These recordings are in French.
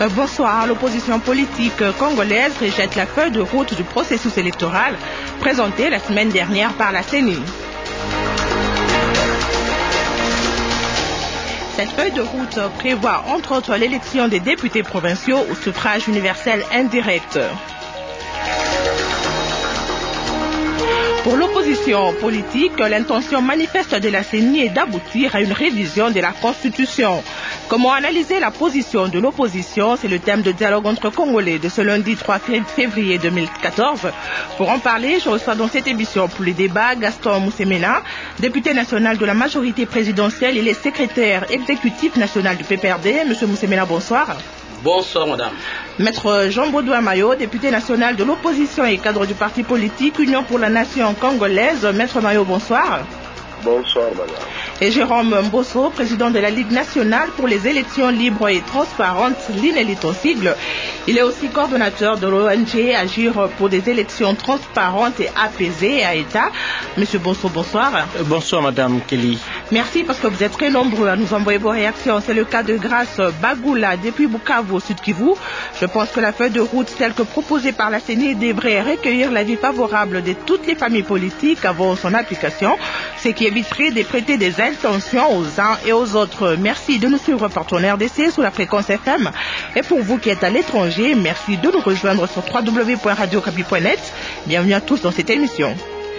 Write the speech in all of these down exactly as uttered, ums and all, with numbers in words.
Bonsoir. L'opposition politique congolaise rejette la feuille de route du processus électoral présentée la semaine dernière par la C E N I. Cette feuille de route prévoit entre autres l'élection des députés provinciaux au suffrage universel indirect. Pour l'opposition politique, l'intention manifeste de la C E N I est d'aboutir à une révision de la Constitution. Comment analyser la position de l'opposition? C'est le thème de dialogue entre Congolais de ce lundi trois février deux mille quatorze. Pour en parler, je reçois dans cette émission pour les débats Gaston Moussemena, député national de la majorité présidentielle. Il est secrétaire exécutif national du P P R D. Monsieur Moussemena, bonsoir. Bonsoir, madame. Maître Jean-Baudouin Mayo, député national de l'opposition et cadre du parti politique Union pour la Nation congolaise. Maître Mayo, bonsoir. Bonsoir, madame. Et Jérôme Mbosso, président de la Ligue nationale pour les élections libres et transparentes, l'INELIT en sigle. Il est aussi coordonnateur de l'O N G Agir pour des élections transparentes et apaisées à État. Monsieur Mbosso, bonsoir. Bonsoir, madame Kelly. Merci parce que vous êtes très nombreux à nous envoyer vos réactions. C'est le cas de Grâce Bagoula depuis Bukavu au Sud Kivu. Je pense que la feuille de route telle que proposée par la C E N I devrait recueillir l'avis favorable de toutes les familles politiques avant son application, ce qui éviterait de prêter des intentions aux uns et aux autres. Merci de nous suivre partout en R D C sous la fréquence F M. Et pour vous qui êtes à l'étranger, merci de nous rejoindre sur w w w point radio okapi point net. Bienvenue à tous dans cette émission.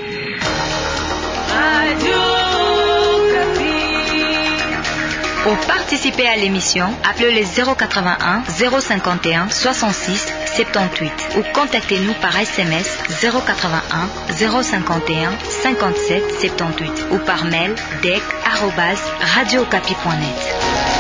Radio Okapi. Pour participer à l'émission, appelez le zéro quatre-vingt-un zéro cinquante et un soixante-six soixante-dix-huit ou contactez-nous par S M S zéro quatre-vingt-un zéro cinquante et un cinquante-sept soixante-dix-huit ou par mail dec arobase radio okapi point net.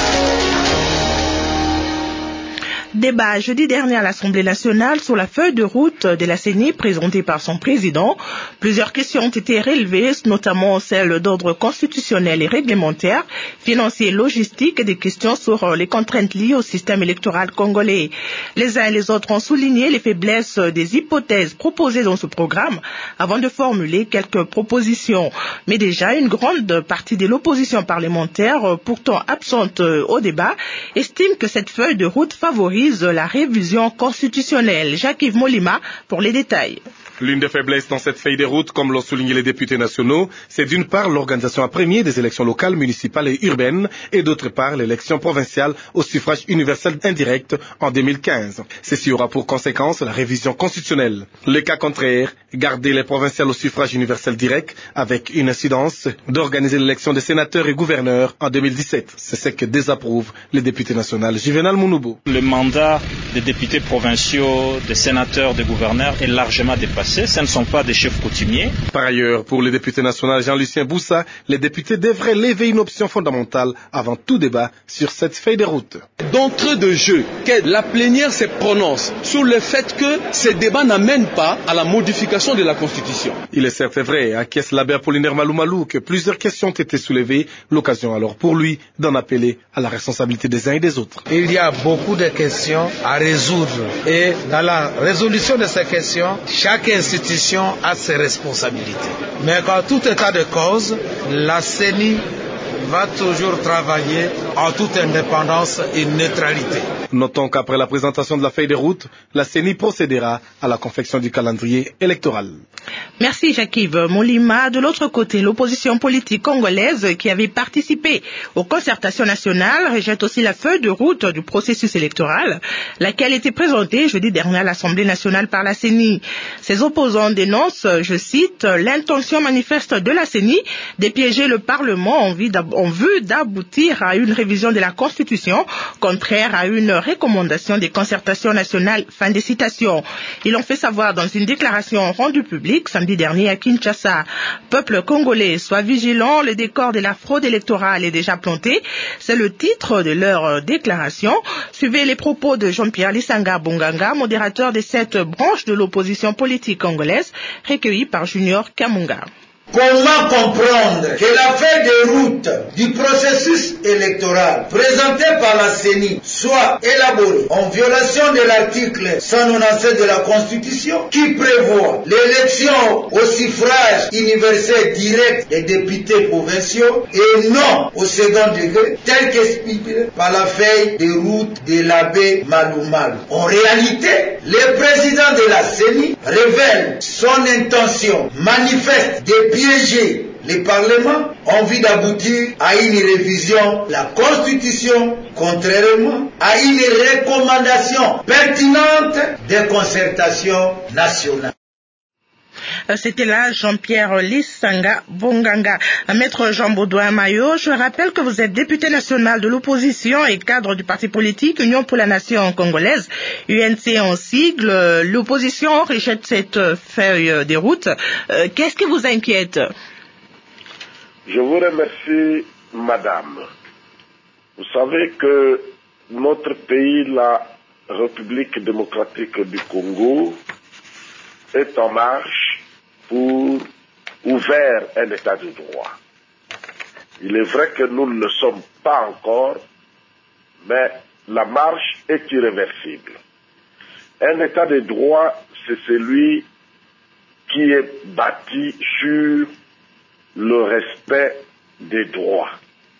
Débat jeudi dernier à l'Assemblée nationale sur la feuille de route de la C E N I présentée par son président. Plusieurs questions ont été relevées, notamment celles d'ordre constitutionnel et réglementaire, financier, logistique et des questions sur les contraintes liées au système électoral congolais. Les uns et les autres ont souligné les faiblesses des hypothèses proposées dans ce programme avant de formuler quelques propositions. Mais déjà, une grande partie de l'opposition parlementaire, pourtant absente au débat, estime que cette feuille de route favorise la révision constitutionnelle. Jacques-Yves Molima pour les détails. L'une des faiblesses dans cette feuille de route, comme l'ont souligné les députés nationaux, c'est d'une part l'organisation à premier des élections locales, municipales et urbaines, et d'autre part l'élection provinciale au suffrage universel indirect en deux mille quinze. Ceci aura pour conséquence la révision constitutionnelle. Le cas contraire, garder les provinciales au suffrage universel direct avec une incidence d'organiser l'élection des sénateurs et gouverneurs en deux mille dix-sept. C'est ce que désapprouvent les députés nationaux. Juvenal Mounoubo. Le mandat des députés provinciaux, des sénateurs, des gouverneurs est largement dépassé. Ce ne sont pas des chefs coutumiers. Par ailleurs, pour le député national Jean-Lucien Boussa, les députés devraient lever une option fondamentale avant tout débat sur cette feuille de route. D'entrée de jeu, que la plénière se prononce sur le fait que ces débats n'amènent pas à la modification de la Constitution. Il est certes vrai, à Kies l'abbé Apollinaire Malou Malou, que plusieurs questions ont été soulevées, l'occasion alors pour lui d'en appeler à la responsabilité des uns et des autres. Il y a beaucoup de questions à résoudre et dans la résolution de ces questions, chaque institution a ses responsabilités. Mais qu'en tout état de cause, la C E N I va toujours travailler en toute indépendance et neutralité. Notons qu'après la présentation de la feuille de route, la C E N I procédera à la confection du calendrier électoral. Merci Jacques-Yves Molima. De l'autre côté, l'opposition politique congolaise qui avait participé aux concertations nationales rejette aussi la feuille de route du processus électoral, laquelle était présentée jeudi dernier à l'Assemblée nationale par la C E N I. Ses opposants dénoncent, je cite, l'intention manifeste de la C E N I de piéger le Parlement en vue d'aboutir à une révision de la Constitution, contraire à une recommandation des concertations nationales. Fin de citation. Ils l'ont fait savoir dans une déclaration rendue publique samedi dernier à Kinshasa. Peuple congolais, sois vigilant, le décor de la fraude électorale est déjà planté. C'est le titre de leur déclaration. Suivez les propos de Jean-Pierre Lissanga Bonganga, modérateur de cette branche de l'opposition politique congolaise, recueilli par Junior Kamunga. Comment comprendre que la feuille de route du processus électoral présenté par la C E N I soit élaborée en violation de l'article cent quatre-vingt-dix-sept de la Constitution qui prévoit l'élection au suffrage universel direct des députés provinciaux et non au second degré, tel qu'expliqué par la feuille de route de l'abbé Malou Malou. En réalité, le président de la C E N I révèle son intention manifeste de piéger le Parlement en vue d'aboutir à une révision de la Constitution, contrairement à une recommandation pertinente de concertation nationale. C'était là Jean-Pierre Lissanga Bonganga. Maître Jean-Baudouin Maillot, je rappelle que vous êtes député national de l'opposition et cadre du parti politique Union pour la Nation congolaise, U N C en sigle. L'opposition rejette cette feuille de route. Qu'est-ce qui vous inquiète? Je vous remercie, madame. Vous savez que notre pays, la République démocratique du Congo, est en marche pour ouvrir un état de droit. Il est vrai que nous ne le sommes pas encore, mais la marche est irréversible. Un état de droit, c'est celui qui est bâti sur le respect des droits,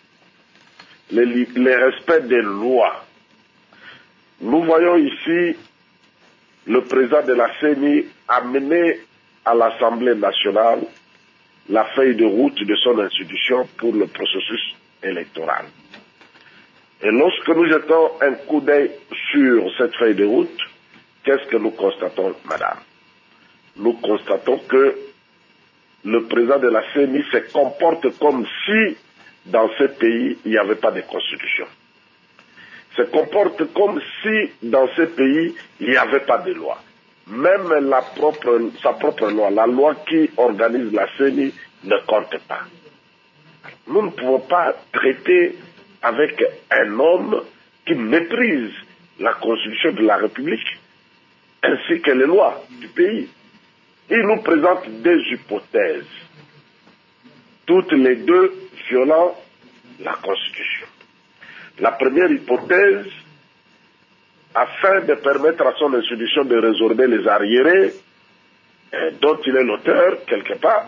le, le respect des lois. Nous voyons ici le président de la C E N I amener à l'Assemblée nationale la feuille de route de son institution pour le processus électoral. Et lorsque nous jetons un coup d'œil sur cette feuille de route, qu'est-ce que nous constatons, madame? Nous constatons que le président de la C E N I se comporte comme si dans ce pays il n'y avait pas de constitution. Se comporte comme si dans ce pays il n'y avait pas de loi. Même la propre, sa propre loi, la loi qui organise la C E N I ne compte pas. Nous ne pouvons pas traiter avec un homme qui méprise la Constitution de la République ainsi que les lois du pays. Il nous présente des hypothèses, toutes les deux violant la Constitution. La première hypothèse, afin de permettre à son institution de résorber les arriérés dont il est l'auteur quelque part,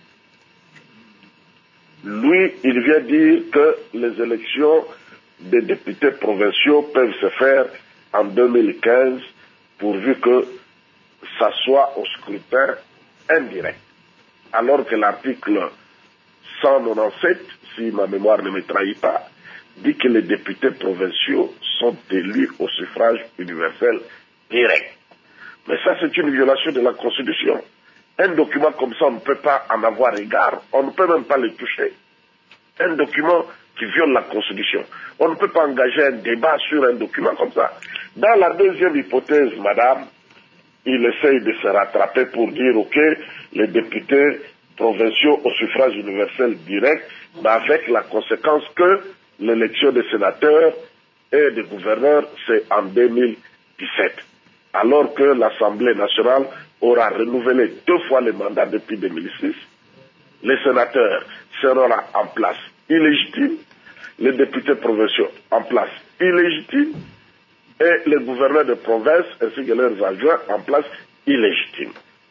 lui, il vient dire que les élections des députés provinciaux peuvent se faire en deux mille quinze pourvu que ça soit au scrutin indirect. Alors que l'article cent quatre-vingt-dix-sept, si ma mémoire ne me trahit pas, dit que les députés provinciaux sont élus au suffrage universel direct. Mais ça, c'est une violation de la Constitution. Un document comme ça, on ne peut pas en avoir égard, on ne peut même pas le toucher. Un document qui viole la Constitution. On ne peut pas engager un débat sur un document comme ça. Dans la deuxième hypothèse, madame, il essaye de se rattraper pour dire, ok, les députés provinciaux au suffrage universel direct, mais avec la conséquence que l'élection des sénateurs et des gouverneurs, c'est en deux mille dix-sept. Alors que l'Assemblée nationale aura renouvelé deux fois les mandats depuis deux mille six, les sénateurs seront là en place illégitimes, les députés provinciaux en place illégitimes, et les gouverneurs de province ainsi que leurs adjoints en place illégitimes.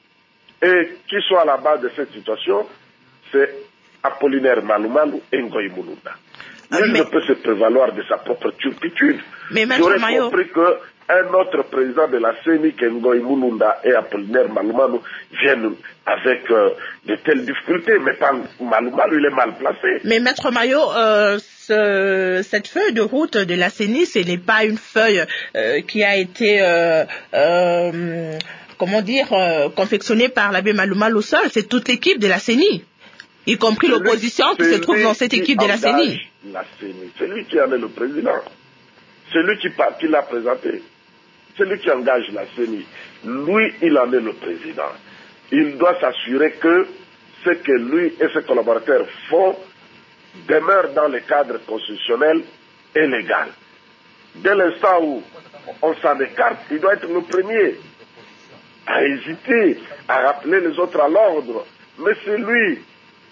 Et qui sont à la base de cette situation, c'est Apollinaire Malou Malou et Ngoï Mulunda. Nul ne peut se prévaloir de sa propre turpitude. J'aurais compris qu'un autre président de la C E N I, que Ngoï Mulunda et Apollinaire Malou Malou, viennent avec euh, de telles difficultés, mais pas Malou Malou, il est mal placé. Mais Maître Maillot, euh, ce, cette feuille de route de la C E N I, ce n'est pas une feuille euh, qui a été... Euh, euh, comment dire, euh, confectionnée par l'abbé Malou Malou seul, c'est toute l'équipe de la C E N I, y compris l'opposition qui se trouve dans cette équipe de la C E N I. La C E N I. C'est lui qui en est le président. C'est lui qui, qui l'a présenté. C'est lui qui engage la C E N I. Lui, il en est le président. Il doit s'assurer que ce que lui et ses collaborateurs font demeure dans le cadre constitutionnel et légal. Dès l'instant où on s'en écarte, il doit être le premier à hésiter, à rappeler les autres à l'ordre. Mais c'est lui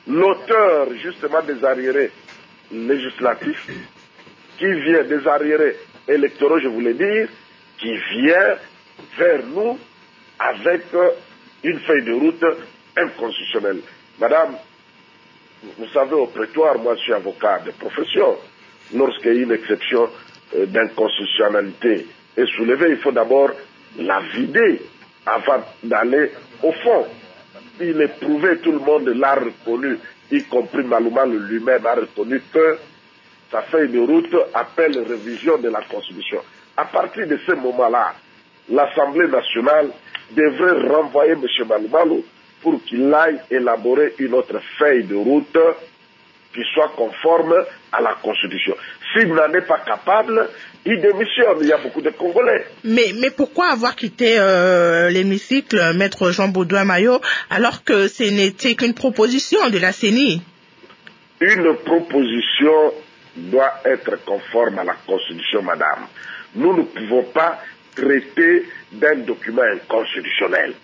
l'auteur justement des arriérés législatifs, qui vient des arriérés électoraux, je voulais dire, qui vient vers nous avec une feuille de route inconstitutionnelle. Madame, vous savez, au prétoire, moi je suis avocat de profession. Lorsqu'il y a une exception euh, d'inconstitutionnalité est soulevée, il faut d'abord la vider avant d'aller au fond. Il est prouvé, tout le monde l'a reconnu, y compris Malouma lui-même a reconnu que sa feuille de route appelle révision de la Constitution. À partir de ce moment-là, l'Assemblée nationale devrait renvoyer M. Maloumalou pour qu'il aille élaborer une autre feuille de route qui soit conforme à la Constitution. S'il n'en est pas capable, il démissionne. Il y a beaucoup de Congolais. Mais, mais pourquoi avoir quitté euh, l'hémicycle, Maître Jean Baudouin-Maillot, alors que ce n'était qu'une proposition de la C E N I? Une proposition doit être conforme à la Constitution, madame. Nous ne pouvons pas traiter d'un document inconstitutionnel.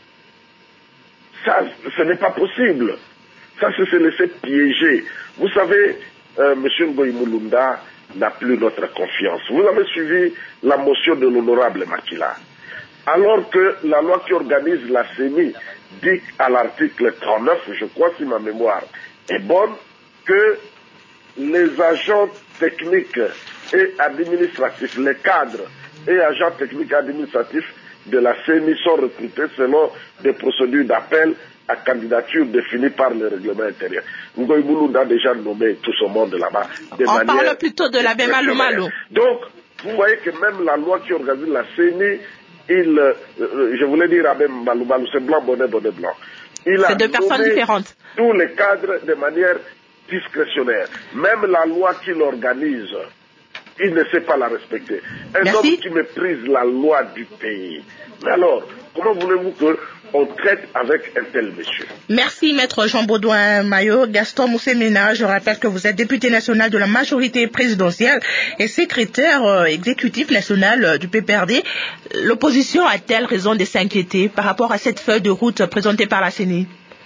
Ça, ce n'est pas possible. Ça, c'est se laisser piéger. Vous savez, euh, M. Ngoï Mulunda n'a plus notre confiance. Vous avez suivi la motion de l'honorable Makila. Alors que la loi qui organise la C E N I dit à l'article trente-neuf, je crois si ma mémoire est bonne, que les agents techniques et administratifs, les cadres et agents techniques et administratifs de la C E N I sont recrutés selon des procédures d'appel à candidature définies par le règlement intérieur. Ngoï Mulunda a déjà nommé tout ce monde là-bas. On parle plutôt de l'abbé Maloumalou. Donc, vous voyez que même la loi qui organise la C E N I, il, euh, je voulais dire abbé Maloumalou, c'est blanc, bonnet, bonnet, blanc. C'est deux personnes différentes. Tous les cadres de manière discrétionnaire. Même la loi qui l'organise, il ne sait pas la respecter. Un Merci. homme qui méprise la loi du pays. Mais alors, comment voulez-vous qu'on traite avec un tel monsieur? Merci, Maître Jean Baudouin-Maillot. Gaston Moussemena, je rappelle que vous êtes député national de la majorité présidentielle et secrétaire euh, exécutif national euh, du P P R D. L'opposition a-t-elle raison de s'inquiéter par rapport à cette feuille de route présentée par la C E N I?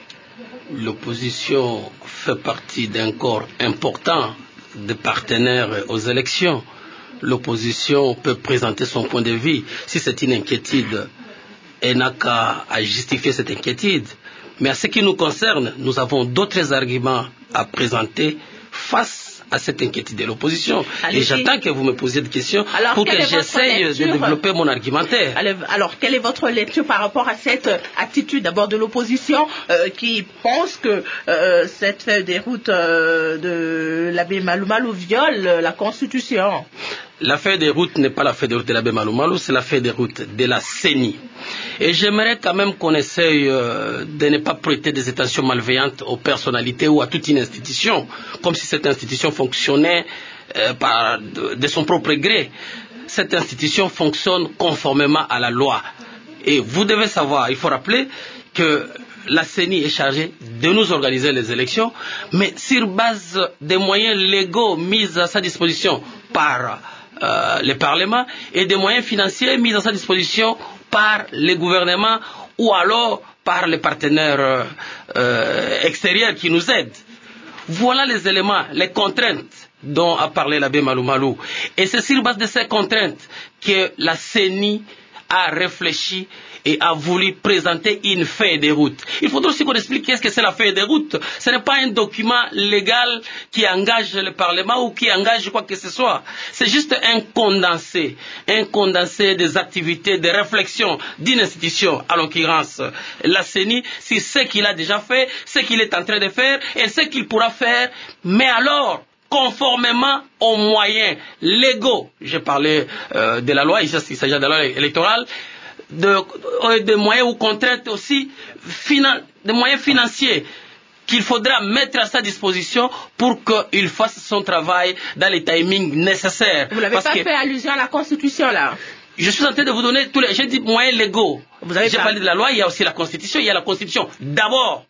L'opposition fait partie d'un corps important de partenaires aux élections. L'opposition peut présenter son point de vue. Si c'est une inquiétude, elle n'a qu'à justifier cette inquiétude. Mais à ce qui nous concerne, nous avons d'autres arguments à présenter face à cette inquiétude de l'opposition. Et j'attends que vous me posiez des questions alors, pour que j'essaye de développer mon argumentaire. Alors, quelle est votre lecture par rapport à cette attitude d'abord de l'opposition euh, qui pense que euh, cette feuille de route euh, de l'abbé Maloumalou viole la Constitution? La feuille de route n'est pas la feuille de route de l'abbé Maloumalou, c'est la feuille de route de la C E N I. Et j'aimerais quand même qu'on essaye euh, de ne pas prêter des attentions malveillantes aux personnalités ou à toute une institution, comme si cette institution fonctionnait euh, par, de, de son propre gré. Cette institution fonctionne conformément à la loi. Et vous devez savoir, il faut rappeler que la C E N I est chargée de nous organiser les élections, mais sur base des moyens légaux mis à sa disposition par euh, le Parlement et des moyens financiers mis à sa disposition par les gouvernements ou alors par les partenaires euh, extérieurs qui nous aident. Voilà les éléments, les contraintes dont a parlé l'abbé Maloumalou. Et c'est sur base de ces contraintes que la C E N I a réfléchi et a voulu présenter une feuille de route. Il faudra aussi qu'on explique qu'est-ce que c'est la feuille de route. Ce n'est pas un document légal qui engage le Parlement ou qui engage quoi que ce soit. C'est juste un condensé, un condensé des activités, des réflexions d'une institution, à l'occurrence la C E N I, sur ce qu'il a déjà fait, ce qu'il est en train de faire et ce qu'il pourra faire. Mais alors, conformément aux moyens légaux, j'ai parlé euh, de la loi, il s'agit de la loi électorale, de, de moyens ou contraintes aussi, finan, de moyens financiers qu'il faudra mettre à sa disposition pour qu'il fasse son travail dans les timings nécessaires. Vous n'avez pas que, fait allusion à la Constitution là? Je suis en train de vous donner tous les, j'ai dit moyens légaux. J'ai parlé de la loi, il y a aussi la Constitution, il y a la Constitution d'abord.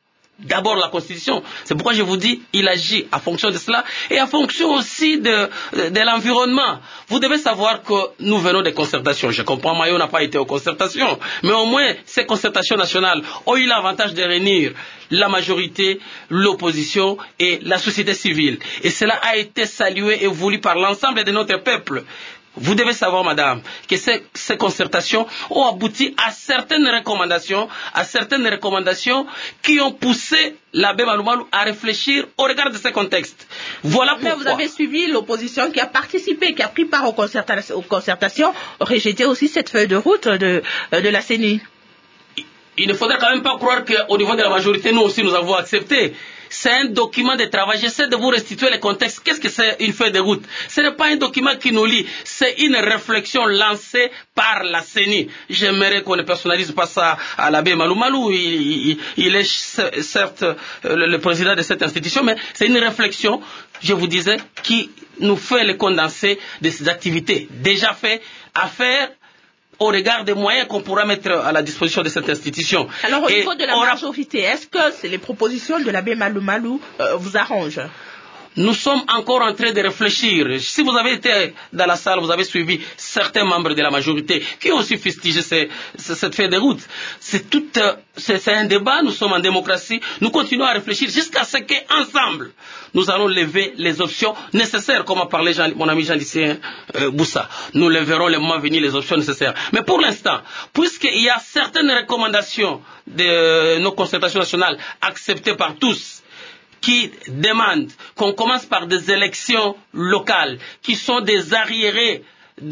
d'abord la Constitution. C'est pourquoi je vous dis, il agit en fonction de cela et en fonction aussi de, de, de l'environnement. Vous devez savoir que nous venons des concertations. Je comprends, Mayo n'a pas été aux concertations, mais au moins ces concertations nationales ont eu l'avantage de réunir la majorité, l'opposition et la société civile. Et cela a été salué et voulu par l'ensemble de notre peuple. Vous devez savoir, madame, que ces, ces concertations ont abouti à certaines recommandations, à certaines recommandations qui ont poussé l'abbé Malou Malou à réfléchir au regard de ces contextes. Voilà pourquoi. Mais vous avez suivi l'opposition qui a participé, qui a pris part aux, concerta aux concertations, rejeté aussi cette feuille de route de, de la C E N I. Il ne faudrait quand même pas croire qu'au niveau de la majorité, nous aussi, nous avons accepté. C'est un document de travail. J'essaie de vous restituer le contexte. Qu'est-ce que c'est une feuille de route? Ce n'est pas un document qui nous lie. C'est une réflexion lancée par la C E N I. J'aimerais qu'on ne personnalise pas ça à l'abbé Malou Malou. Il, il, il est certes le, le président de cette institution, mais c'est une réflexion, je vous disais, qui nous fait le condensé de ces activités déjà faites à faire au regard des moyens qu'on pourra mettre à la disposition de cette institution. Alors au Et niveau de la on majorité, est-ce que les propositions de l'abbé Malou Malou euh, vous arrangent? Nous sommes encore en train de réfléchir. Si vous avez été dans la salle, vous avez suivi certains membres de la majorité qui ont aussi fustigé ces, ces, cette feuille de route. C'est tout, c'est un débat, nous sommes en démocratie. Nous continuons à réfléchir jusqu'à ce qu'ensemble, nous allons lever les options nécessaires, comme a parlé Jean, mon ami Jean-Lucien euh, Boussa. Nous leverons le moment venu les options nécessaires. Mais pour l'instant, puisqu'il y a certaines recommandations de nos concertations nationales acceptées par tous, qui demandent qu'on commence par des élections locales, qui sont des arriérés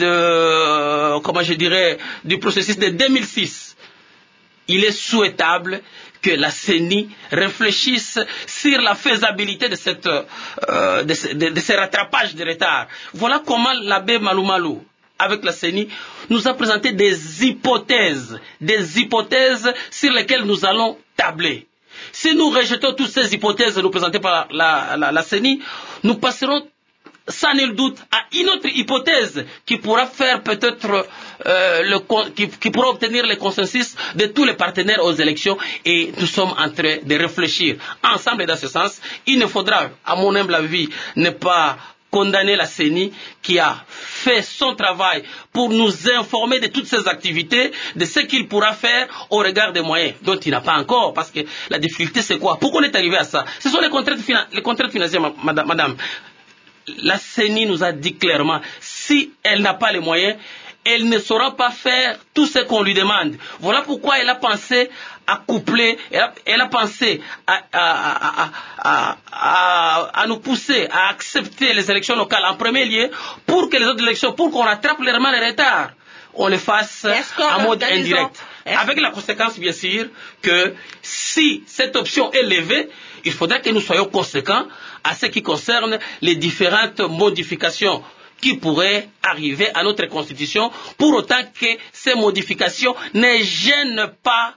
de, comment je dirais, du processus de deux mille six. Il est souhaitable que la C E N I réfléchisse sur la faisabilité de, cette, euh, de, ce, de, de ces rattrapages de retard. Voilà comment l'abbé Malou Malou, avec la C E N I, nous a présenté des hypothèses, des hypothèses sur lesquelles nous allons tabler. Si nous rejetons toutes ces hypothèses nous présentées par la, la, la C E N I, nous passerons sans nul doute à une autre hypothèse qui pourra faire peut-être euh, le, qui, qui pourra obtenir le consensus de tous les partenaires aux élections, et nous sommes en train de réfléchir ensemble dans ce sens. Il ne faudra, à mon humble avis, ne pas condamner la C E N I qui a fait son travail pour nous informer de toutes ces activités, de ce qu'il pourra faire au regard des moyens dont il n'a pas encore, parce que la difficulté c'est quoi? Pourquoi on est arrivé à ça? Ce sont les contraintes, les contraintes financières, madame, madame. La C E N I nous a dit clairement, si elle n'a pas les moyens, elle ne saura pas faire tout ce qu'on lui demande. Voilà pourquoi elle a pensé à coupler, elle a, elle a pensé à, à, à, à, à, à nous pousser à accepter les élections locales en premier lieu, pour que les autres élections, pour qu'on rattrape légèrement les retards, on les fasse en mode indirect. Avec la conséquence, bien sûr, que si cette option est levée, il faudra que nous soyons conséquents à ce qui concerne les différentes modifications qui pourraient arriver à notre Constitution, pour autant que ces modifications ne gênent pas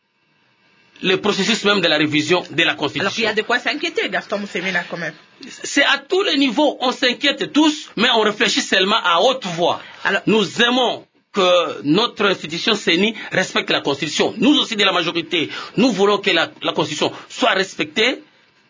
le processus même de la révision de la Constitution. Alors il y a de quoi s'inquiéter, Gaston Moussemena, quand même. C'est à tous les niveaux, on s'inquiète tous, mais on réfléchit seulement à haute voix. Alors, nous aimons que notre institution C E N I respecte la Constitution. Nous aussi de la majorité, nous voulons que la, la Constitution soit respectée,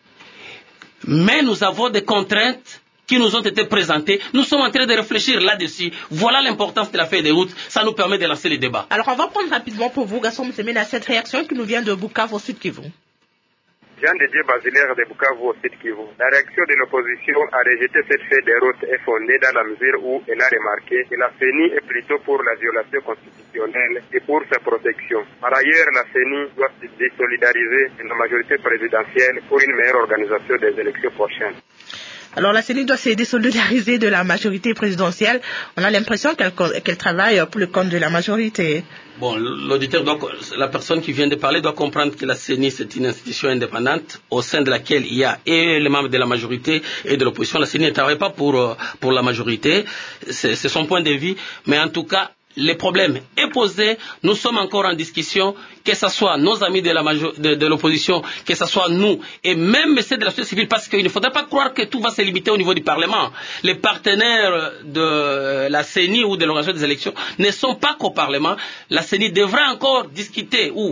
mais nous avons des contraintes qui nous ont été présentées. Nous sommes en train de réfléchir là-dessus. Voilà l'importance de la feuille de route. Ça nous permet de lancer les débats. Alors on va prendre rapidement pour vous, Gaston Moussemena, cette réaction qui nous vient de Bukavu au Sud Kivu. Jean de Dieu Basilaire de Bukavu au Sud Kivu. La réaction de l'opposition à rejeter cette feuille de route est fondée dans la mesure où elle a remarqué que la C E N I est plutôt pour la violation constitutionnelle et pour sa protection. Par ailleurs, la C E N I doit se désolidariser de la majorité présidentielle pour une meilleure organisation des élections prochaines. Alors la C E N I doit se désolidariser de la majorité présidentielle. On a l'impression qu'elle qu'elle travaille pour le compte de la majorité. Bon, l'auditeur doit, la personne qui vient de parler doit comprendre que la C E N I c'est une institution indépendante au sein de laquelle il y a et les membres de la majorité et de l'opposition. La C E N I ne travaille pas pour pour la majorité, c'est son point de vue, mais en tout cas le problème est posé, nous sommes encore en discussion, que ce soit nos amis de la de, de l'opposition, que ce soit nous, et même ceux de la société civile, parce qu'il ne faudrait pas croire que tout va se limiter au niveau du Parlement. Les partenaires de la C E N I ou de l'organisation des élections ne sont pas qu'au Parlement. La C E N I devra encore discuter ou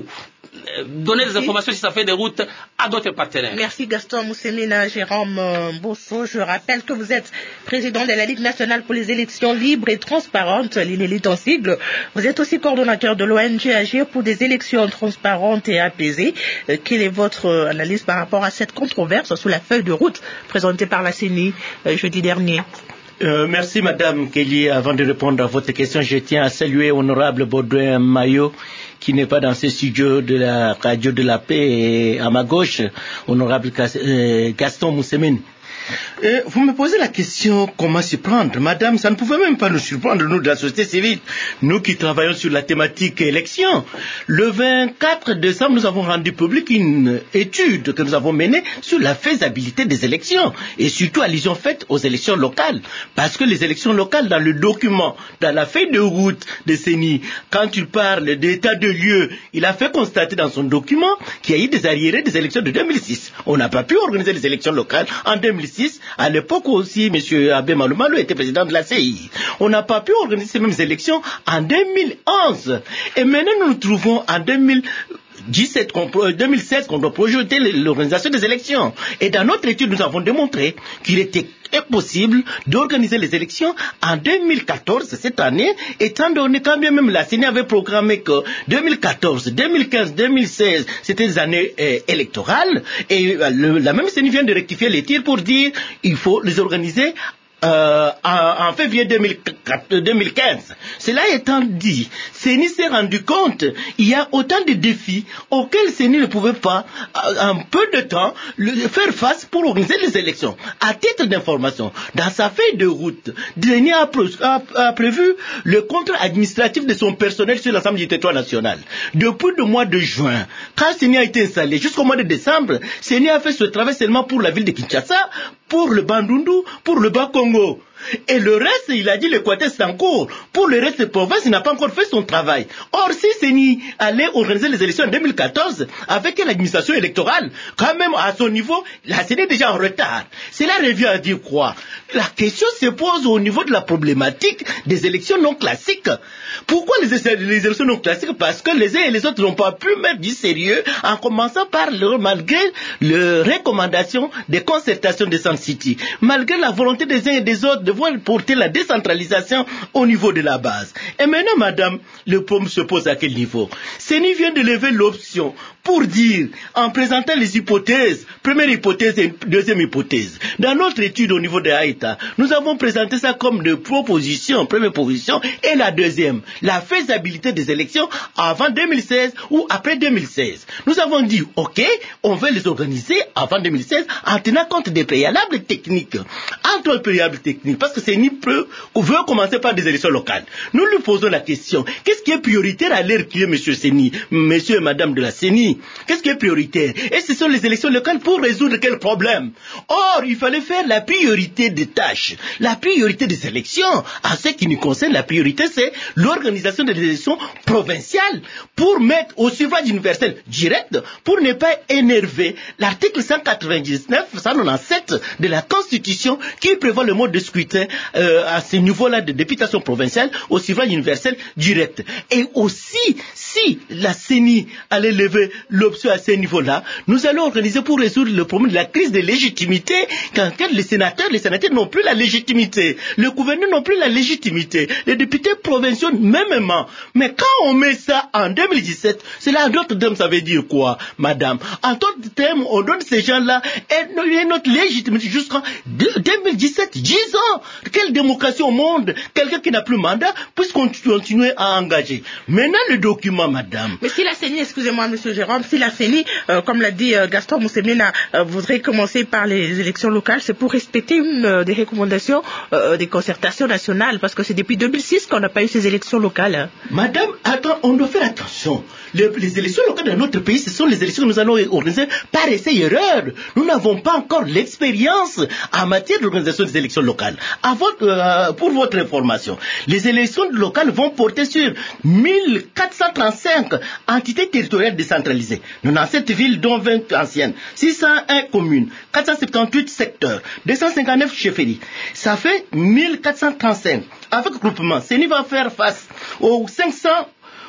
donner des informations sur sa feuille de route à d'autres partenaires. Merci Gaston Moussemina. Jérôme euh, Bosso, je rappelle que vous êtes président de la Ligue nationale pour les élections libres et transparentes, l'I N E L I en sigle. Vous êtes aussi coordonnateur de l'O N G Agir pour des élections transparentes et apaisées. Euh, quelle est votre euh, analyse par rapport à cette controverse sous la feuille de route présentée par la C E N I euh, jeudi dernier? Euh, merci Madame Kelly. Avant de répondre à votre question, je tiens à saluer Honorable Baudouin Maillot, qui n'est pas dans ce studio de la radio de la paix, et à ma gauche, Honorable Gaston Moussemine. Euh, vous me posez la question comment s'y prendre. Madame, ça ne pouvait même pas nous surprendre, nous de la société civile, nous qui travaillons sur la thématique élection. Le vingt-quatre décembre, nous avons rendu public une étude que nous avons menée sur la faisabilité des élections, et surtout allusion faite aux élections locales. Parce que les élections locales, dans le document, dans la feuille de route de C E N I, quand il parle d'état de lieu, il a fait constater dans son document qu'il y a eu des arriérés des élections de deux mille six. On n'a pas pu organiser les élections locales en deux mille six. À l'époque aussi, M. Abbé Maloumalo était président de la C I. On n'a pas pu organiser ces mêmes élections en deux mille onze. Et maintenant, nous nous trouvons en deux mille dix-sept, deux mille seize, qu'on doit projeter l'organisation des élections. Et dans notre étude, nous avons démontré qu'il était impossible d'organiser les élections en deux mille quatorze, cette année, étant donné quand bien même la C E N I avait programmé que deux mille quatorze, deux mille quinze, deux mille seize, c'était des années euh, électorales, et euh, le, la même C E N I vient de rectifier les tirs pour dire il faut les organiser Euh, en, en février deux mille quinze. Cela étant dit, C E N I s'est rendu compte il y a autant de défis auxquels C E N I ne pouvait pas, en peu de temps, le, faire face pour organiser les élections. À titre d'information, dans sa feuille de route, C E N I a, a, a prévu le contrôle administratif de son personnel sur l'ensemble du territoire national. Depuis le mois de juin, quand C E N I a été installé, jusqu'au mois de décembre, C E N I a fait ce travail seulement pour la ville de Kinshasa, pour le Bandundu, pour le Bas-Congo. Et le reste, il a dit l'Équateur c'est en cours. Pour le reste des provinces, il n'a pas encore fait son travail. Or, si C E N I allait organiser les élections en deux mille quatorze avec l'administration électorale, quand même à son niveau, la C E N I est déjà en retard. Cela revient à dire quoi? La question se pose au niveau de la problématique des élections non classiques. Pourquoi les, les élections non classiques? Parce que les uns et les autres n'ont pas pu mettre du sérieux, en commençant par le, malgré les recommandations des concertations de Sun City, malgré la volonté des uns et des autres de voir porter la décentralisation au niveau de la base. Et maintenant, madame, le problème se pose à quel niveau? C E N I vient de lever l'option pour dire, en présentant les hypothèses, première hypothèse et deuxième hypothèse. Dans notre étude au niveau de Haïta, nous avons présenté ça comme de propositions, première proposition, et la deuxième, la faisabilité des élections avant deux mille seize ou après deux mille seize. Nous avons dit, ok, on veut les organiser avant deux mille seize en tenant compte des préalables techniques. Entre les préalables techniques, parce que C E N I peut, veut commencer par des élections locales. Nous lui posons la question, qu'est-ce qui est prioritaire à l'heure qui est, monsieur C E N I, monsieur et madame de la C E N I? Qu'est-ce qui est prioritaire? Et ce sont les élections locales pour résoudre quel problème? Or, il fallait faire la priorité des tâches, la priorité des élections. En ce qui nous concerne, la priorité, c'est l'organisation des élections provinciales pour mettre au suffrage universel direct, pour ne pas énerver l'article cent quatre-vingt-dix-neuf, cent quatre-vingt-dix-sept de la Constitution qui prévoit le mode de scrutin euh, à ce niveau-là de députation provinciale au suffrage universel direct. Et aussi, si la C E N I allait lever l'option à ce niveau-là, nous allons organiser pour résoudre le problème de la crise de légitimité, quand les sénateurs, les sénateurs n'ont plus la légitimité, le gouverneur n'ont plus la légitimité, les députés provinciaux mêmement. Mais quand on met ça en deux mille dix-sept, cela en d'autres termes, ça veut dire quoi, madame? En d'autres termes, on donne ces gens-là et notre légitimité jusqu'en deux mille dix-sept, dix ans. Quelle démocratie au monde? Quelqu'un qui n'a plus mandat puisse continuer à engager. Maintenant, le document, madame. Mais si la C E N I, excusez-moi, monsieur Jérôme, si la C E N I, euh, comme l'a dit euh, Gaston Moussemina, euh, voudrait commencer par les élections locales, c'est pour respecter une euh, des recommandations euh, des concertations nationales, parce que c'est depuis deux mille six qu'on n'a pas eu ces élections locales. Hein. Madame, attends, on doit faire attention. Les, les élections locales dans notre pays, ce sont les élections que nous allons organiser par essai-erreur. Nous n'avons pas encore l'expérience en matière d'organisation des élections locales. À votre, euh, pour votre information, les élections locales vont porter sur mille quatre cent trente-cinq entités territoriales décentralisées. quatre-vingt-dix-sept villes, dont vingt anciennes, six cent un communes, quatre cent soixante-dix-huit secteurs, deux cent cinquante-neuf chefferies. Ça fait mille quatre cent trente-cinq. Avec groupement, C E N I va faire face aux cinq cents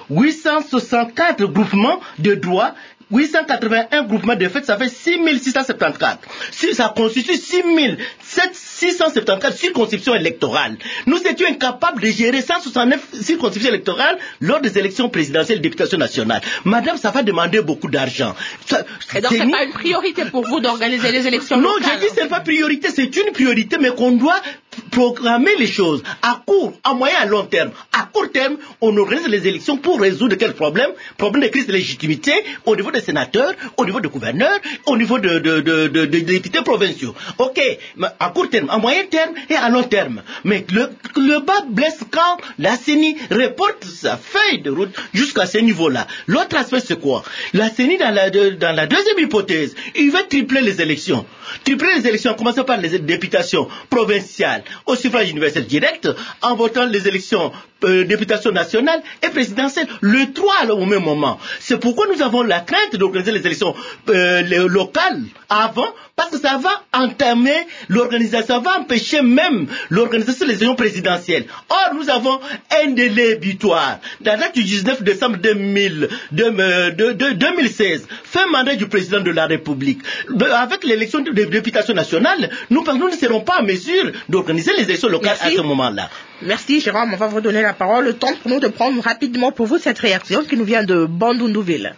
huit cent soixante-quatre groupements de droits, huit cent quatre-vingt-un groupements de fait, ça fait six mille six cent soixante-quatorze. Si ça constitue six mille six cent soixante-quatorze circonscriptions électorales. Nous étions incapables de gérer cent soixante-neuf circonscriptions électorales lors des élections présidentielles et députation nationale. Madame, ça va demander beaucoup d'argent. Ça, et donc, c'est nous... pas une priorité pour vous d'organiser les élections non, locales? Non, j'ai dit c'est pas priorité, c'est une priorité, mais qu'on doit programmer les choses à court, à moyen, à long terme. À court terme, on organise les élections pour résoudre quel problème? Problème de crise de légitimité au niveau des sénateurs, au niveau des gouverneurs, au niveau de, de, de, de, de députés provinciaux. Ok, mais à court terme, à moyen terme et à long terme. Mais le, le bas blesse quand la C E N I reporte sa feuille de route jusqu'à ce niveau-là. L'autre aspect, c'est quoi? La C E N I, dans la, de, dans la deuxième hypothèse, il va tripler les élections. Tripler les élections, en commençant par les députations provinciales au suffrage universel direct, en votant les élections euh, députation nationale et présidentielle, le trois au même moment. C'est pourquoi nous avons la crainte d'organiser les élections euh, les locales avant, parce que ça va entamer l'organisation, ça va empêcher même l'organisation des élections présidentielles. Or, nous avons un délai butoir. Dans la date du dix-neuf décembre deux mille, deux, deux, deux, deux mille seize, fin mandat du président de la République. Avec l'élection de députation nationale, nous, nous ne serons pas en mesure d'organiser les élections locales Merci. À ce moment-là. Merci Jérôme, on va vous donner la parole. Le temps pour nous de prendre rapidement pour vous cette réaction qui nous vient de Bandundu-Ville.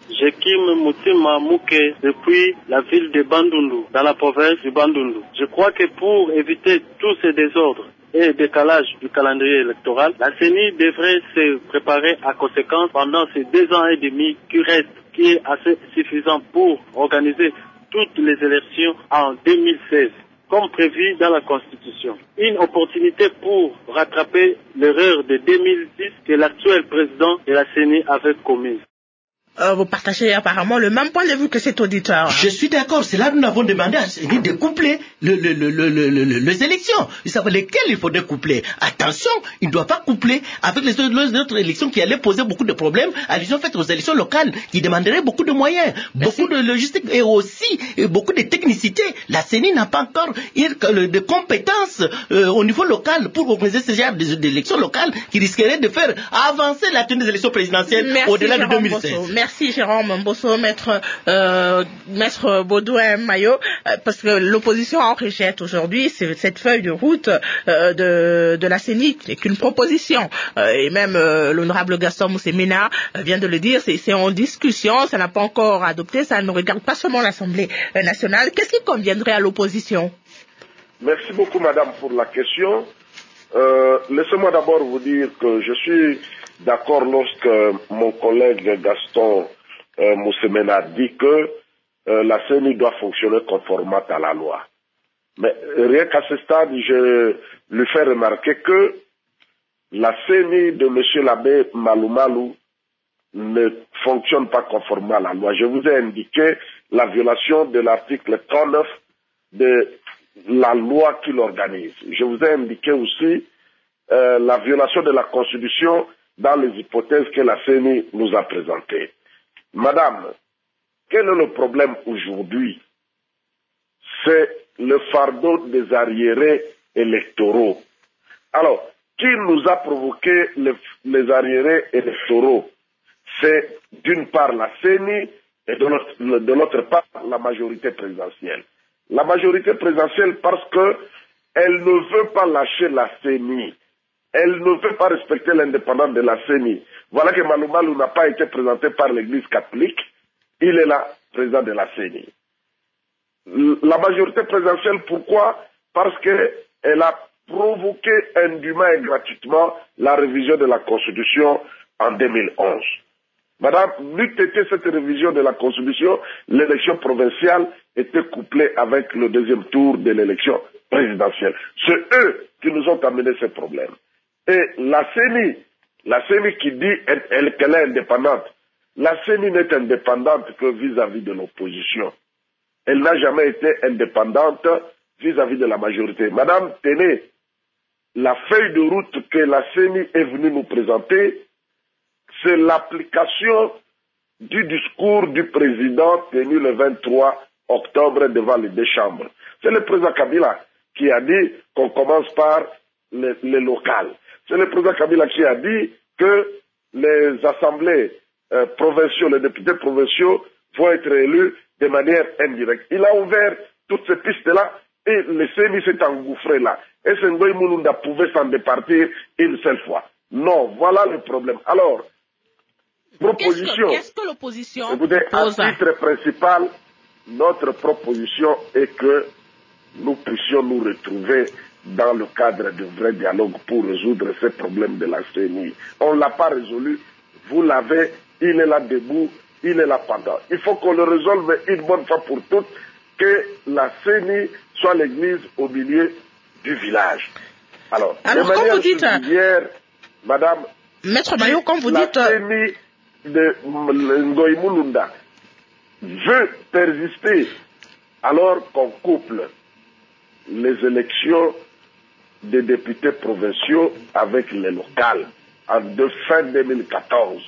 Jekim Moutima Mouké depuis la ville de Bandundu, dans la province du Bandundu. Je crois que pour éviter tous ces désordres et décalage du calendrier électoral, la C E N I devrait se préparer à conséquence pendant ces deux ans et demi qui restent, qui est assez suffisant pour organiser toutes les élections en deux mille seize, comme prévu dans la Constitution. Une opportunité pour rattraper l'erreur de deux mille dix que l'actuel président de la C E N I avait commise. Euh, vous partagez apparemment le même point de vue que cet auditeur. Hein. Je suis d'accord, c'est là que nous avons demandé à C E N I de coupler le, le, le, le, le, le, les élections. Ils savent lesquelles il faut coupler. Attention, il ne doit pas coupler avec les autres, les autres élections qui allaient poser beaucoup de problèmes. Allusion faite aux élections locales qui demanderaient beaucoup de moyens, Merci. beaucoup de logistique et aussi et beaucoup de technicité. La C E N I n'a pas encore de compétences euh, au niveau local pour organiser ce genre d'élections locales qui risqueraient de faire avancer la tenue des élections présidentielles Merci, au-delà de deux mille seize. Bosso. Merci Jérôme Bosso, maître, euh, maître Baudouin Maillot, euh, parce que l'opposition en rejette aujourd'hui cette feuille de route euh, de, de la C E N I, qui n'est qu'une proposition. Euh, et même euh, l'honorable Gaston Moussemena vient de le dire, c'est en discussion, ça n'a pas encore adopté, ça ne regarde pas seulement l'Assemblée nationale. Qu'est-ce qui conviendrait à l'opposition? Merci beaucoup madame pour la question. Euh, laissez-moi d'abord vous dire que je suis d'accord lorsque mon collègue Gaston euh, Moussemena dit que euh, la C E N I doit fonctionner conformément à la loi. Mais rien qu'à ce stade, je lui fais remarquer que la C E N I de M. l'abbé Malou Malou ne fonctionne pas conformément à la loi. Je vous ai indiqué la violation de l'article trente-neuf de la loi qui l'organise. Je vous ai indiqué aussi euh, la violation de la Constitution dans les hypothèses que la C E N I nous a présentées. Madame, quel est le problème aujourd'hui? C'est le fardeau des arriérés électoraux. Alors, qui nous a provoqué les, les arriérés électoraux? C'est d'une part la C E N I et de l'autre part la majorité présidentielle. La majorité présidentielle parce qu'elle ne veut pas lâcher la C E N I. Elle ne veut pas respecter l'indépendance de la C E N I. Voilà que Malou Malou n'a pas été présenté par l'Église catholique. Il est là, président de la C E N I. La majorité présidentielle, pourquoi? Parce qu'elle a provoqué indûment et gratuitement la révision de la Constitution en deux mille onze. Madame, n'eût été cette révision de la Constitution, l'élection provinciale était couplée avec le deuxième tour de l'élection présidentielle. C'est eux qui nous ont amené ces problèmes. Et la C E N I, la C E N I qui dit qu'elle est indépendante, la C E N I n'est indépendante que vis-à-vis de l'opposition. Elle n'a jamais été indépendante vis-à-vis de la majorité. Madame, tenez, la feuille de route que la C E N I est venue nous présenter, c'est l'application du discours du président tenu le vingt-trois octobre devant les deux chambres. C'est le président Kabila qui a dit qu'on commence par les, les locales. C'est le président Kabila qui a dit que les assemblées euh, provinciaux, les députés provinciaux vont être élus de manière indirecte. Il a ouvert toutes ces pistes-là et le C E N I s'est engouffré là. Et Ngoï Mulunda pouvait s'en départir une seule fois. Non, voilà le problème. Alors, proposition. Qu'est-ce que, qu'est-ce que l'opposition écoutez, propose? à titre principal, notre proposition est que nous puissions nous retrouver dans le cadre de vrai dialogue pour résoudre ces problèmes de la C E N I. On ne l'a pas résolu, vous l'avez, il est là debout, il est là pendant. Il faut qu'on le résolve une bonne fois pour toutes, que la C E N I soit l'église au milieu du village. Alors, Alors de comme manière vous dites, subsidiaire, madame, Maître Mayo, comme vous la dites, C E N I de Ngoï Mulunda veut persister alors qu'on couple les élections des députés provinciaux avec les locales en de fin deux mille quatorze.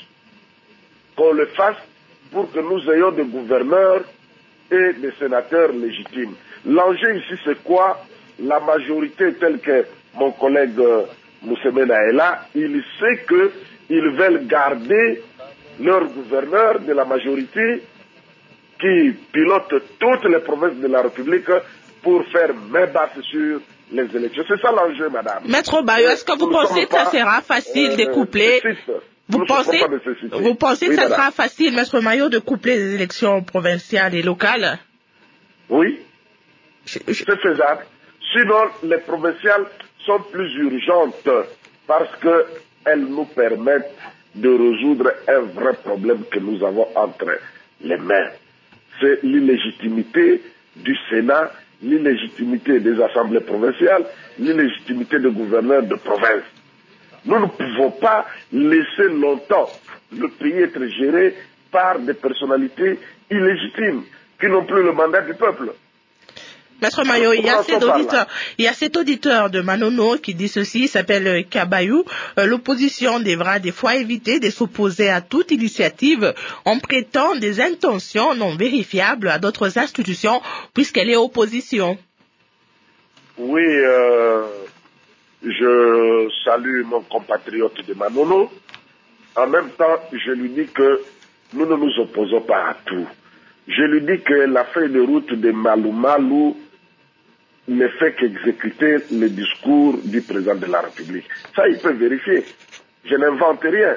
Qu'on le fasse pour que nous ayons des gouverneurs et des sénateurs légitimes. L'enjeu ici, c'est quoi? La majorité telle que mon collègue euh, Moussemena est là, il sait qu'ils veulent garder leur gouverneur de la majorité qui pilote toutes les provinces de la République pour faire main basse sur les élections. C'est ça l'enjeu, madame. Maître Bayo, est-ce que vous nous pensez que ça pas, sera facile euh, de coupler Vous nous pensez, pas de vous pensez oui, que ça madame. sera facile, Maître Mayo, de coupler les élections provinciales et locales? Oui, je, je... c'est faisable. Sinon, les provinciales sont plus urgentes parce qu'elles nous permettent de résoudre un vrai problème que nous avons entre les mains. C'est l'illégitimité du Sénat, l'illégitimité des assemblées provinciales, l'illégitimité des gouverneurs de province. Nous ne pouvons pas laisser longtemps le pays être géré par des personnalités illégitimes qui n'ont plus le mandat du peuple. Maître Mayo, il y, a cet auditeur, il y a cet auditeur de Manono qui dit ceci, il s'appelle Kabayou. Euh, L'opposition devra des fois éviter de s'opposer à toute initiative en prêtant des intentions non vérifiables à d'autres institutions puisqu'elle est opposition. Oui, euh, je salue mon compatriote de Manono. En même temps, je lui dis que nous ne nous opposons pas à tout. Je lui dis que la feuille de route de Malou Malou ne fait qu'exécuter le discours du président de la République. Ça, il peut vérifier. Je n'invente rien.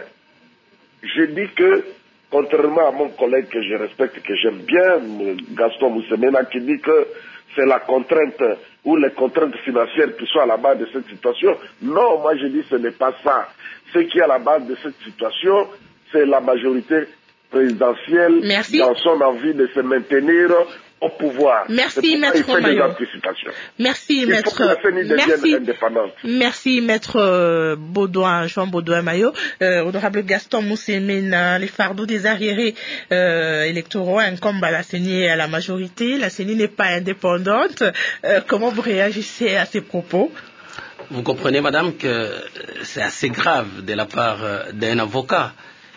Je dis que, contrairement à mon collègue que je respecte, que j'aime bien, Gaston Moussemena, qui dit que c'est la contrainte ou les contraintes financières qui sont à la base de cette situation. Non, moi je dis que ce n'est pas ça. Ce qui est à la base de cette situation, c'est la majorité présidentielle Merci. Dans son envie de se maintenir au pouvoir. Merci, Maître Mayo. Merci, Maître. Merci. Merci, Maître Baudouin, Jean Baudouin Mayo. Euh, honorable Gaston Moussemena, les fardeaux des arriérés euh, électoraux incombent à la C E N I et à la majorité. La C E N I n'est pas indépendante. Euh, comment vous réagissez à ces propos? Vous comprenez, madame, que c'est assez grave de la part d'un avocat.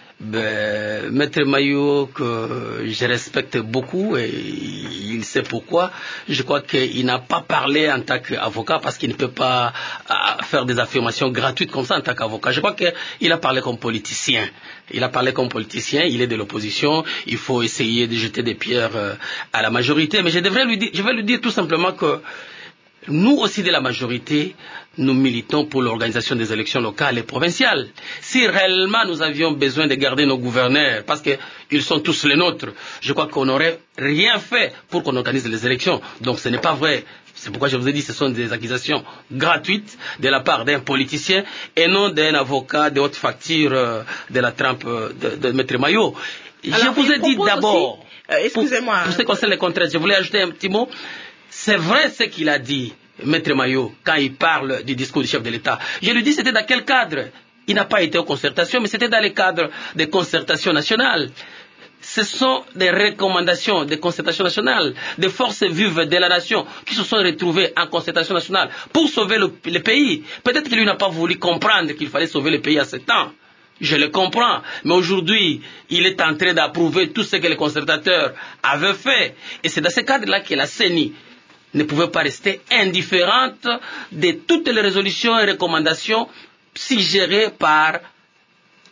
Ben, Maître Mayo, que je respecte beaucoup, et il sait pourquoi, je crois qu'il n'a pas parlé en tant qu'avocat parce qu'il ne peut pas faire des affirmations gratuites comme ça en tant qu'avocat. Je crois qu'il a parlé comme politicien. Il a parlé comme politicien, il est de l'opposition, il faut essayer de jeter des pierres à la majorité. Mais je devrais lui dire, je vais lui dire tout simplement que nous aussi de la majorité, nous militons pour l'organisation des élections locales et provinciales. Si réellement nous avions besoin de garder nos gouverneurs, parce qu'ils sont tous les nôtres, je crois qu'on n'aurait rien fait pour qu'on organise les élections. Donc ce n'est pas vrai. C'est pourquoi je vous ai dit que ce sont des accusations gratuites de la part d'un politicien et non d'un avocat de haute facture euh, de la trempe euh, de, de Maître Mayo. Alors, je vous ai dit d'abord, euh, excusez-moi, pour, pour ce qui concerne les contraintes, je voulais ajouter un petit mot. C'est vrai ce qu'il a dit, Maître Mayo, quand il parle du discours du chef de l'État. Je lui dis c'était dans quel cadre? Il n'a pas été aux concertations, mais c'était dans le cadre des concertations nationales. Ce sont des recommandations des concertations nationales, des forces vives de la nation qui se sont retrouvées en concertation nationale pour sauver le, le pays. Peut-être qu'il n'a pas voulu comprendre qu'il fallait sauver le pays à ce temps. Je le comprends, mais aujourd'hui, il est en train d'approuver tout ce que les concertateurs avaient fait. Et c'est dans ce cadre-là que la C E N I ne pouvait pas rester indifférente de toutes les résolutions et recommandations suggérées par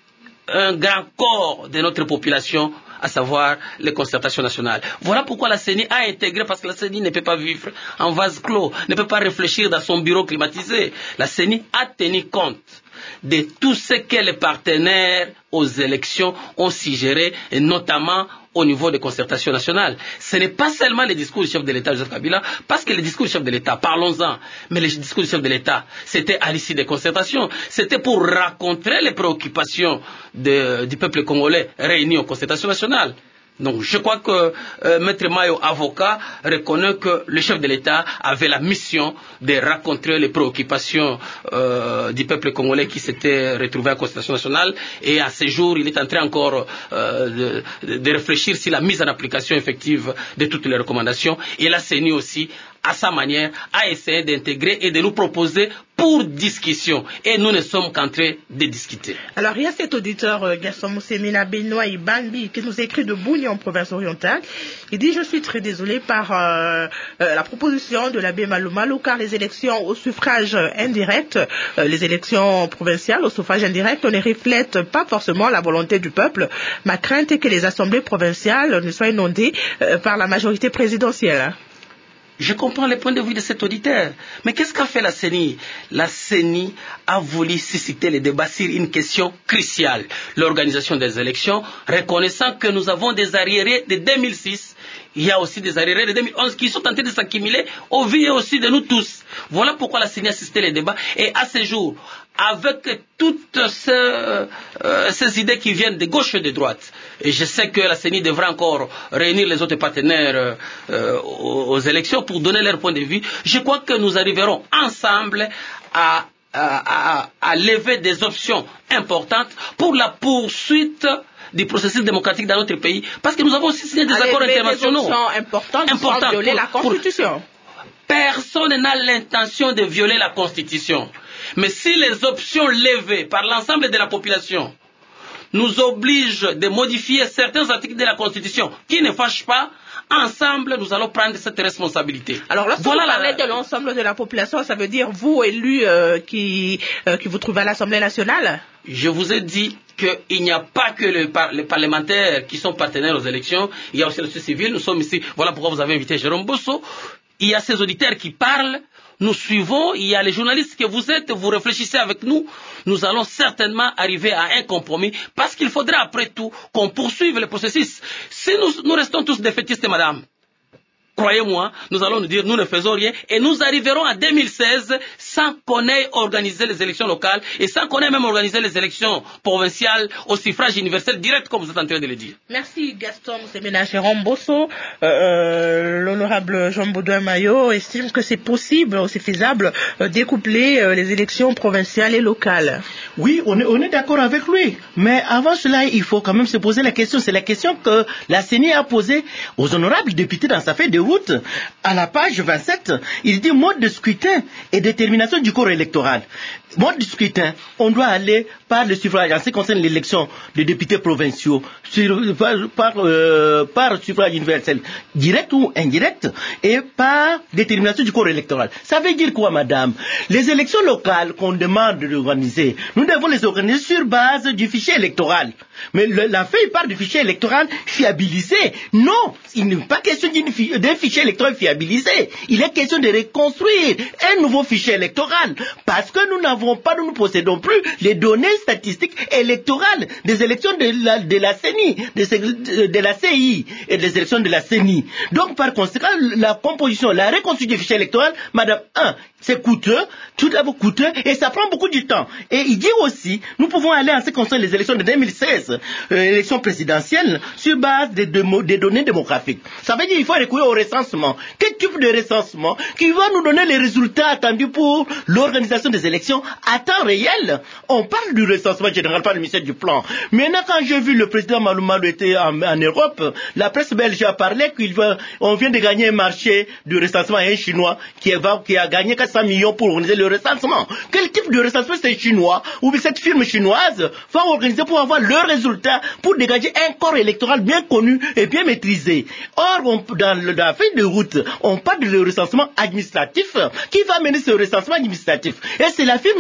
un grand corps de notre population, à savoir les concertations nationales. Voilà pourquoi la C E N I a intégré, parce que la C E N I ne peut pas vivre en vase clos, ne peut pas réfléchir dans son bureau climatisé. La C E N I a tenu compte de tout ce que les partenaires aux élections ont suggéré, et notamment au niveau des concertations nationales. Ce n'est pas seulement les discours du chef de l'État, Joseph Kabila, parce que les discours du chef de l'État, parlons-en, mais les discours du chef de l'État, c'était à l'issue des concertations, c'était pour rencontrer les préoccupations de, du peuple congolais réunis aux concertations nationales. Donc je crois que euh, Maître Mayo, avocat, reconnaît que le chef de l'État avait la mission de rencontrer les préoccupations euh, du peuple congolais qui s'était retrouvé à la Constitution nationale, et à ce jour il est en train encore euh, de, de réfléchir sur la mise en application effective de toutes les recommandations, et la C E N I aussi, à sa manière, a essayé d'intégrer et de nous proposer pour discussion. Et nous ne sommes qu'en train de discuter. Alors, il y a cet auditeur, euh, Gaston Moussemina Benoît Ibambi, qui nous écrit de Bouni en province orientale. Il dit, je suis très désolé par euh, euh, la proposition de l'abbé Malou car les élections au suffrage indirect, euh, les élections provinciales au suffrage indirect, ne reflètent pas forcément la volonté du peuple. Ma crainte est que les assemblées provinciales ne soient inondées euh, par la majorité présidentielle. Je comprends le point de vue de cet auditeur. Mais qu'est-ce qu'a fait la C E N I? La C E N I a voulu susciter le débat sur une question cruciale, l'organisation des élections, reconnaissant que nous avons des arriérés de deux mille six. Il y a aussi des arriérés de deux mille onze qui sont en train de s'accumuler au vu aussi de nous tous. Voilà pourquoi la C E N I a suscité les débats. Et à ce jour, avec toutes ces, euh, ces idées qui viennent de gauche et de droite, et je sais que la C E N I devra encore réunir les autres partenaires euh, aux, aux élections pour donner leur point de vue, je crois que nous arriverons ensemble à, à, à, à lever des options importantes pour la poursuite du processus démocratique dans notre pays, parce que nous avons aussi signé des accords internationaux. Des options importantes, importantes sans violer la Constitution. Personne n'a l'intention de violer la Constitution. Mais si les options levées par l'ensemble de la population nous obligent de modifier certains articles de la Constitution qui ne fâchent pas, ensemble, nous allons prendre cette responsabilité. Alors, lorsque voilà vous parlez la... de l'ensemble de la population, ça veut dire vous, élus, euh, qui, euh, qui vous trouvez à l'Assemblée nationale? Je vous ai dit qu'il n'y a pas que les, par les parlementaires qui sont partenaires aux élections, il y a aussi la société civile, nous sommes ici, voilà pourquoi vous avez invité Jérôme Bosso, il y a ces auditeurs qui parlent, nous suivons, il y a les journalistes que vous êtes, vous réfléchissez avec nous, nous allons certainement arriver à un compromis, parce qu'il faudra après tout qu'on poursuive le processus. Si nous, nous restons tous défaitistes, madame, croyez-moi, nous allons nous dire, nous ne faisons rien, et nous arriverons en deux mille seize sans qu'on ait organisé les élections locales, et sans qu'on ait même organisé les élections provinciales au suffrage universel direct, comme vous êtes en train de le dire. Merci Gaston Moussemina. Jérôme Bosso, euh, euh, l'honorable Jean Baudouin Mayo estime que c'est possible, c'est faisable, euh, découpler euh, les élections provinciales et locales. Oui, on est, on est d'accord avec lui, mais avant cela, il faut quand même se poser la question, c'est la question que la C E N I a posée aux honorables députés dans sa feuille de route, à la page vingt-sept, il dit mode de scrutin et détermination du corps électoral. Mode de scrutin, on doit aller par le suffrage, en ce qui concerne l'élection des députés provinciaux, sur, par, par, euh, par suffrage universel, direct ou indirect, et par détermination du corps électoral. Ça veut dire quoi, madame? Les élections locales qu'on demande d'organiser, nous devons les organiser sur base du fichier électoral. Mais le, la feuille part du fichier électoral fiabilisé. Non, il n'est pas question d'un fichier électoral fiabilisé. Il est question de reconstruire un nouveau fichier électoral. Parce que nous n'avons pas, nous ne possédons plus les données statistiques électorales des élections de la, de la C E N I, de, de la C I et des élections de la C E N I. Donc, par conséquent, la composition, la reconstruction du fichier électoral, madame, un, c'est coûteux, tout d'abord coûteux, et ça prend beaucoup de temps. Et il dit aussi, nous pouvons aller en ce qui concerne les élections de deux mille seize, euh, élections présidentielles, sur base des, de, des données démographiques. Ça veut dire qu'il faut recourir au recensement. Quel type de recensement qui va nous donner les résultats attendus pour l'organisation des élections à temps réel? On parle du recensement général par le ministère du Plan. Maintenant, quand j'ai vu le président Malou Malou était en, en Europe, la presse belge a parlé qu'on vient de gagner un marché du recensement à un Chinois qui, va, qui a gagné quatre cents millions pour organiser le recensement. Quel type de recensement c'est chinois ou bien cette firme chinoise va organiser pour avoir le résultat, pour dégager un corps électoral bien connu et bien maîtrisé? Or, on, dans, le, dans la feuille de route, on parle de recensement administratif. Qui va mener ce recensement administratif? Et c'est la firme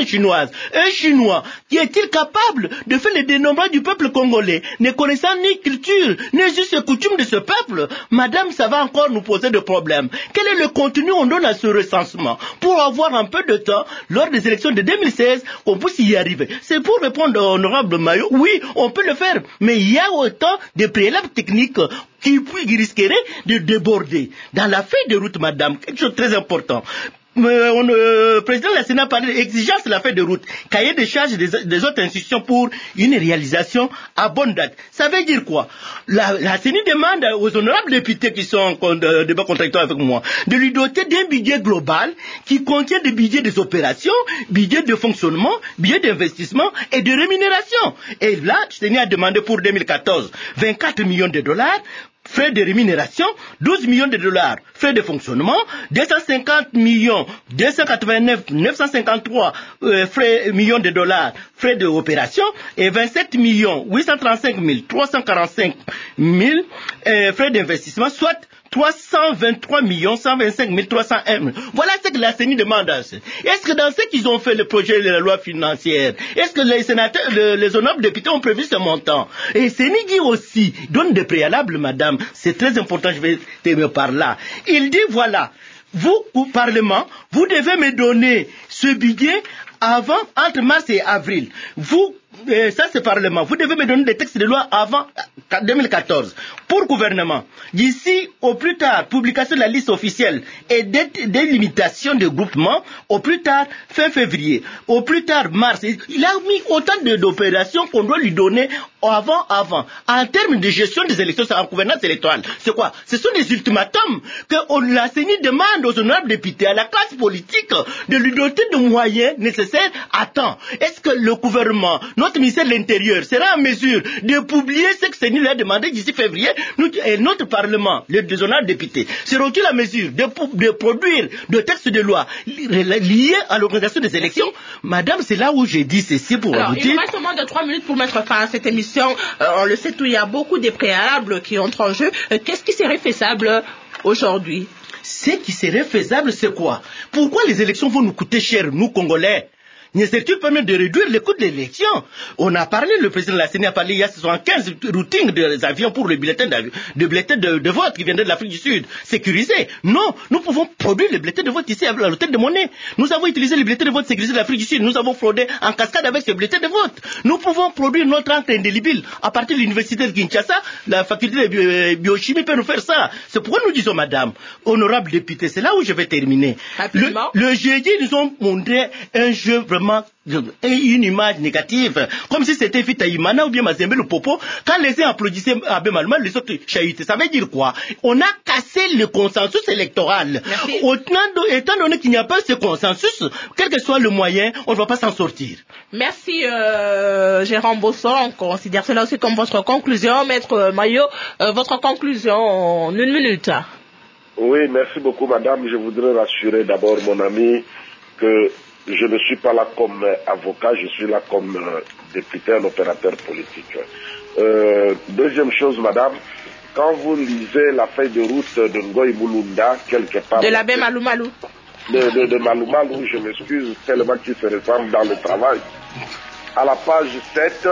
chinoise. Un Chinois qui est-il capable de faire le dénombrage du peuple congolais, ne connaissant ni culture, ni juste coutumes de ce peuple? Madame, ça va encore nous poser des problèmes. Quel est le contenu on donne à ce recensement pour avoir un peu de temps lors des élections de deux mille seize qu'on puisse y arriver? C'est pour répondre au honorable Mayo, oui, on peut le faire, mais il y a autant de préalables techniques qui, qui risqueraient de déborder. Dans la feuille de route, madame, quelque chose de très important. Euh, on, euh, président de la Sénat parlait d'exigence de la feuille de route, cahier de charges des, des autres institutions pour une réalisation à bonne date. Ça veut dire quoi? La, la C E N I demande aux honorables députés qui sont en euh, débat contradictoire avec moi de lui doter d'un budget global qui contient des budgets des opérations, budget de fonctionnement, budget d'investissement et de rémunération. Et là, la C E N I a demandé pour deux mille quatorze vingt-quatre millions de dollars. Frais de rémunération, douze millions de dollars. Frais de fonctionnement, deux cent cinquante millions, deux cent quatre-vingt-neuf, neuf cent cinquante-trois euh, frais, millions de dollars. Frais d'opération et vingt-sept millions, huit cent trente-cinq mille, trois cent quarante-cinq mille euh, frais d'investissement, soit trois cent vingt-trois millions, cent vingt-cinq mille, trois cent un. Voilà ce que la C E N I demande. Est-ce que dans ce qu'ils ont fait le projet de la loi financière, est-ce que les sénateurs, le, les honorables députés ont prévu ce montant? Et C E N I dit aussi, donne des préalables, madame, c'est très important, je vais terminer par là. Il dit, voilà, vous, au Parlement, vous devez me donner ce budget avant, entre mars et avril. Vous, euh, ça c'est Parlement, vous devez me donner des textes de loi avant deux mille quatorze. Pour gouvernement, d'ici au plus tard, publication de la liste officielle et délimitation de groupements, au plus tard fin février, au plus tard mars. Il a mis autant d'opérations qu'on doit lui donner avant, avant. En termes de gestion des élections, en gouvernance électorale, c'est quoi? Ce sont des ultimatums que on, la C E N I demande aux honorables députés, à la classe politique, de lui doter de moyens nécessaires à temps. Est-ce que le gouvernement, notre ministère de l'Intérieur, sera en mesure de publier ce que C E N I lui a demandé d'ici février? Nous, et notre Parlement, les honorables députés, seront-ils en mesure de, de produire des textes de loi liés à l'organisation des élections? Madame, c'est là où j'ai dit ceci pour Alors, vous dire. Il nous reste moins de trois minutes pour mettre fin à cette émission. Euh, on le sait, tout, il y a beaucoup de préalables qui entrent en jeu. Euh, qu'est-ce qui serait faisable aujourd'hui? Ce qui serait faisable, c'est quoi? Pourquoi les élections vont nous coûter cher, nous, Congolais? Ne serait-il pas mieux de réduire les coûts de l'élection? On a parlé, le président de la C E N I a parlé, il y a soixante-quinze routings des avions pour le bulletin de, de, bulletin de, de vote qui viendrait de l'Afrique du Sud, sécurisé. Non, nous pouvons produire les bulletins de vote ici à l'hôtel de Monnaie. Nous avons utilisé les bulletins de vote sécurisés de l'Afrique du Sud. Nous avons fraudé en cascade avec ces bulletins de vote. Nous pouvons produire notre encre indélébile à partir de l'université de Kinshasa. La faculté de bio, biochimie peut nous faire ça. C'est pourquoi nous disons, madame, honorable député, c'est là où je vais terminer. Le, le jeudi, nous ont montré un jeu vraiment et une image négative, comme si c'était Fita Imana ou bien Mazembe le Popo. Quand les uns applaudissaient à Bemalma, les autres chahutaient. Ça veut dire quoi? On a cassé le consensus électoral. Autant, étant donné qu'il n'y a pas ce consensus, quel que soit le moyen, on ne va pas s'en sortir. Merci euh, Jérôme Bosson. On considère cela aussi comme votre conclusion. Maître Mayo, euh, votre conclusion en une minute. Oui, merci beaucoup madame. Je voudrais rassurer d'abord mon ami que je ne suis pas là comme avocat, je suis là comme euh, député, un opérateur politique. Euh, deuxième chose, madame, quand vous lisez la feuille de route de Ngoï Mulunda, quelque part... De l'abbé Malou Malou. De, de, de Malou Malou, je m'excuse, tellement qu'il se ressemble dans le travail. À la page sept,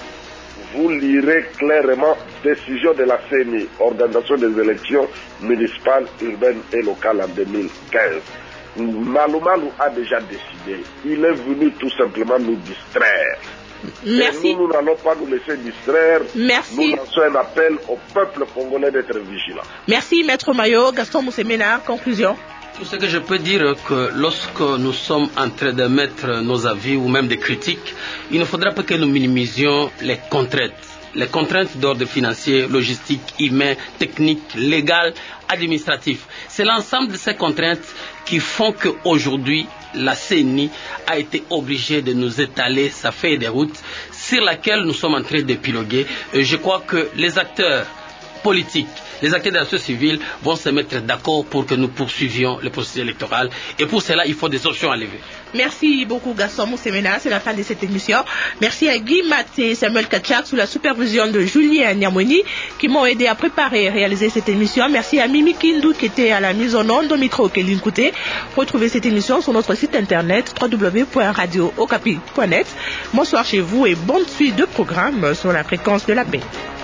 vous lirez clairement décision de la C E N I, organisation des élections municipales, urbaines et locales en deux mille quinze. Malou Malou a déjà décidé. Il est venu tout simplement nous distraire. Merci. Et nous, nous n'allons pas nous laisser distraire. Merci. Nous lançons un appel au peuple congolais d'être vigilant. Merci, Maître Mayo. Gaston Moussemena, conclusion. Tout ce que je peux dire, que lorsque nous sommes en train de mettre nos avis ou même des critiques, il ne faudra pas que nous minimisions les contraintes. Les contraintes d'ordre financier, logistique, humain, technique, légal, administratif. C'est l'ensemble de ces contraintes qui font qu'aujourd'hui, la C E N I a été obligée de nous étaler sa feuille de route sur laquelle nous sommes en train d'épiloguer. Je crois que les acteurs politiques les acteurs de la société civile vont se mettre d'accord pour que nous poursuivions le processus électoral. Et pour cela, il faut des options à lever. Merci beaucoup Gaston Moussemena, c'est la fin de cette émission. Merci à Guy Maté et Samuel Kachak sous la supervision de Julien Niamoni qui m'ont aidé à préparer et réaliser cette émission. Merci à Mimi Kindou qui était à la mise en onde au micro Kéline Kouté. Retrouvez cette émission sur notre site internet w w w point radio okapi point net. Bonsoir chez vous et bonne suite de programmes sur la fréquence de la paix.